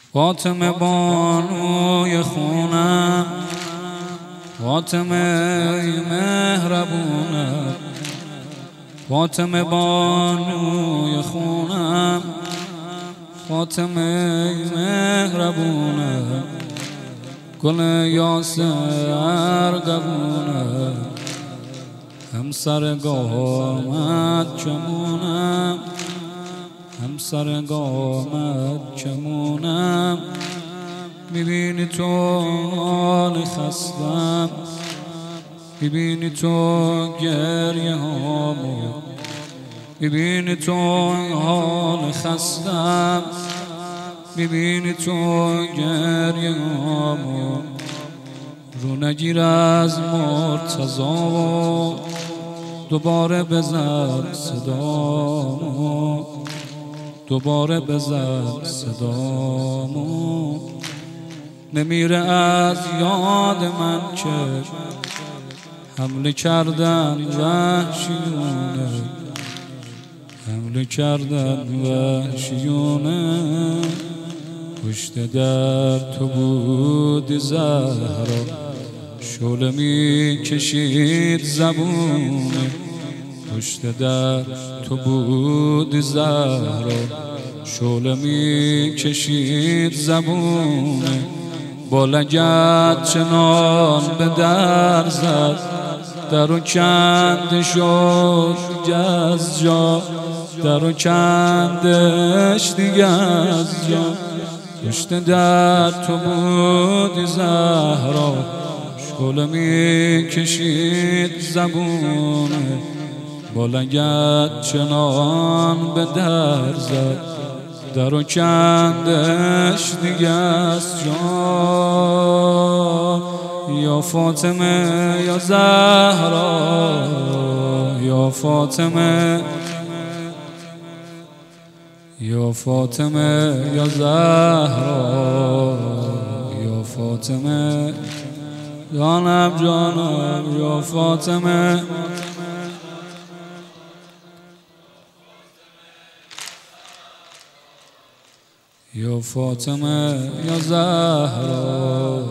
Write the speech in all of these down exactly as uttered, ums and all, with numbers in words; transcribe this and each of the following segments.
فاطمه بانوی خونم، فاطمه مهربونم، فاطمه بانوی خونم، فاطمه مهربونم، گل یاسر قبونم، همسر قامت چمونم، همسر قامت چمونم. میبینی تو حال خستم، میبینی تو گریه هامو، میبینی تو حال خستم، میبینی تو گریه هامو. رو نگیر از مرتضی، دوباره بزن صدامو، دوباره بزن صدامو. نمیره از یاد من که حمله کردن وحشیونه، حمله کردن وحشیونه. پشت در تو بودی زهرا، شعله می کشید زبونه. پشت در تو بودی زهرا، شعله می کشید زبونه. با لگد چنان به در زد، در و کند شد از جا، در و کندش دیگه از جا. پشت در تو بودی زهرا، شعله می کشید زبونه. با لگد چنان به در زد، در و کندش دیگه از جا. یا فاطمه یا زهرا، یا فاطمه، یا فاطمه یا زهرا، یا فاطمه. جانم جانم یا فاطمه، یا فاطمه یا زهرا.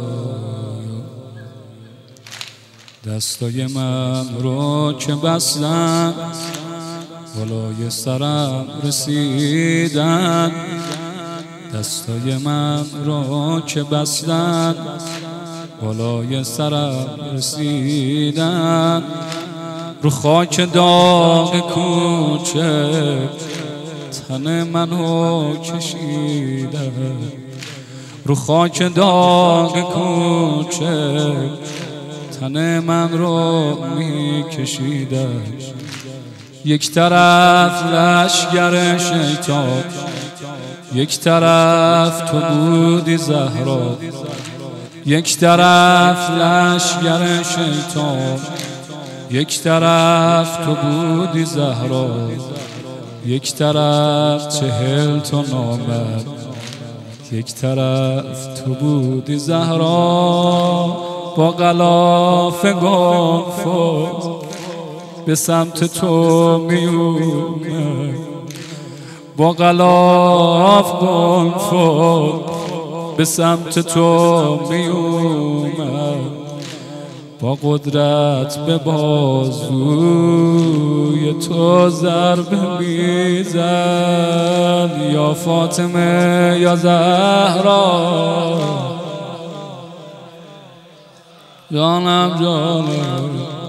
دستای من رو که بستن، بالای سرم رسیدن. دستای من رو که بستن، بالای سرم رسیدن. رو خاک داغ کوچه تن منو کشیدن، رو خاک داغ کوچه تن من رو می کشیدن. یک طرف لشگر شیطان، یک طرف تو بودی زهرا. یک طرف لشگر شیطان، یک طرف تو بودی زهرا. یک طرف چهل تا نامرد، یک طرف تو بودی زهرا. با غلاف گلفت به سمت تو میومد، با غلاف گلفت به سمت تو میومد. با قدرت به بازوی تو ضربه میزد. یا فاطمه یا زهرا، جانم جانم.